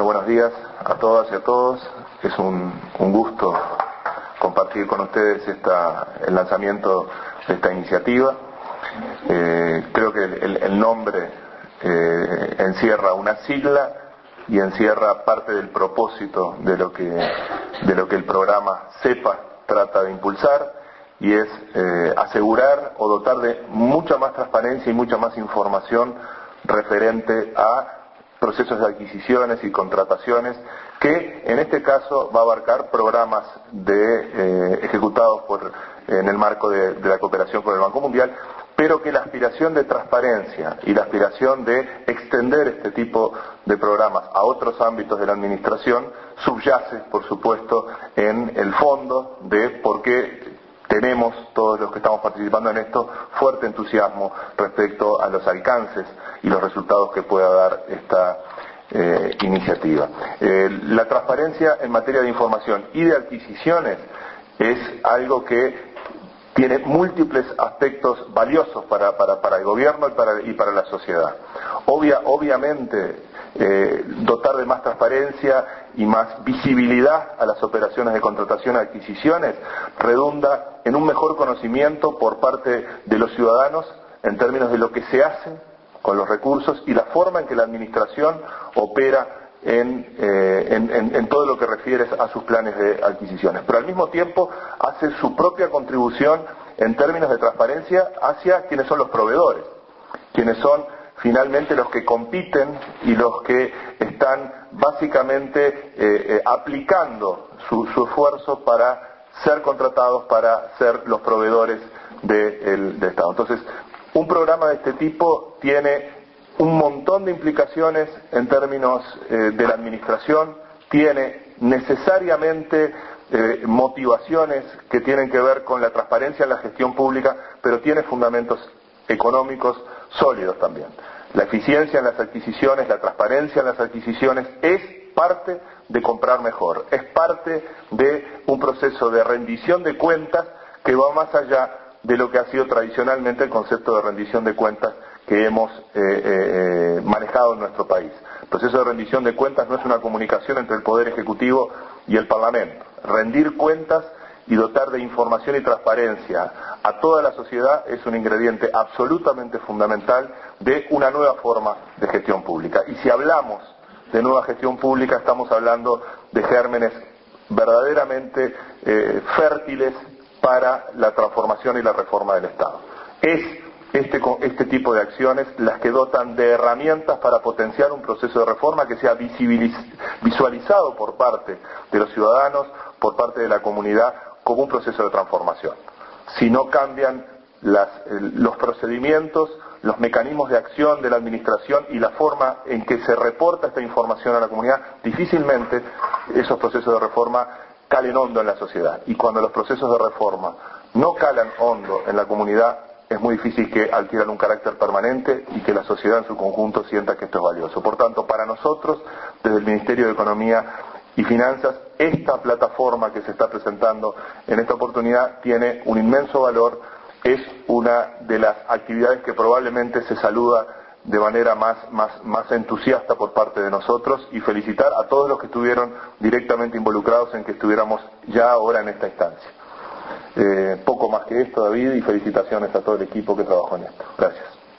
Buenos días a todas y a todos. Es un gusto compartir con ustedes el lanzamiento de esta iniciativa. Creo que el nombre encierra una sigla y encierra parte del propósito de lo que el programa CEPA trata de impulsar, y es asegurar o dotar de mucha más transparencia y mucha más información referente a procesos de adquisiciones y contrataciones, que en este caso va a abarcar programas ejecutados en el marco de la cooperación con el Banco Mundial, pero que la aspiración de transparencia y la aspiración de extender este tipo de programas a otros ámbitos de la administración subyace, por supuesto, en el fondo de por qué tenemos, todos los que estamos participando en esto, fuerte entusiasmo respecto a los alcances y los resultados que pueda dar esta iniciativa. La transparencia en materia de información y de adquisiciones es algo que tiene múltiples aspectos valiosos para el gobierno y para la sociedad. Obviamente, dotar de más transparencia y más visibilidad a las operaciones de contratación y adquisiciones redunda en un mejor conocimiento por parte de los ciudadanos en términos de lo que se hace con los recursos y la forma en que la administración opera en todo lo que refiere a sus planes de adquisiciones. Pero al mismo tiempo hace su propia contribución en términos de transparencia hacia quienes son los proveedores, quienes son finalmente los que compiten y los que están básicamente aplicando su esfuerzo para ser contratados, para ser los proveedores del Estado. Entonces, un programa de este tipo tiene un montón de implicaciones en términos de la administración, tiene necesariamente motivaciones que tienen que ver con la transparencia en la gestión pública, pero tiene fundamentos económicos sólidos también. La eficiencia en las adquisiciones, la transparencia en las adquisiciones es parte de comprar mejor, es parte de un proceso de rendición de cuentas que va más allá de lo que ha sido tradicionalmente el concepto de rendición de cuentas que hemos manejado en nuestro país. El proceso de rendición de cuentas no es una comunicación entre el Poder Ejecutivo y el Parlamento. Rendir cuentas y dotar de información y transparencia a toda la sociedad es un ingrediente absolutamente fundamental de una nueva forma de gestión pública. Y si hablamos de nueva gestión pública, estamos hablando de gérmenes verdaderamente fértiles para la transformación y la reforma del Estado. Es este tipo de acciones las que dotan de herramientas para potenciar un proceso de reforma que sea visualizado por parte de los ciudadanos, por parte de la comunidad, como un proceso de transformación. Si no cambian los procedimientos, los mecanismos de acción de la administración y la forma en que se reporta esta información a la comunidad, difícilmente esos procesos de reforma calen hondo en la sociedad. Y cuando los procesos de reforma no calan hondo en la comunidad, es muy difícil que adquieran un carácter permanente y que la sociedad en su conjunto sienta que esto es valioso. Por tanto, para nosotros, desde el Ministerio de Economía y Finanzas, esta plataforma que se está presentando en esta oportunidad tiene un inmenso valor, es una de las actividades que probablemente se saluda de manera más entusiasta por parte de nosotros, y felicitar a todos los que estuvieron directamente involucrados en que estuviéramos ya ahora en esta instancia. Poco más que esto, David, y felicitaciones a todo el equipo que trabajó en esto. Gracias.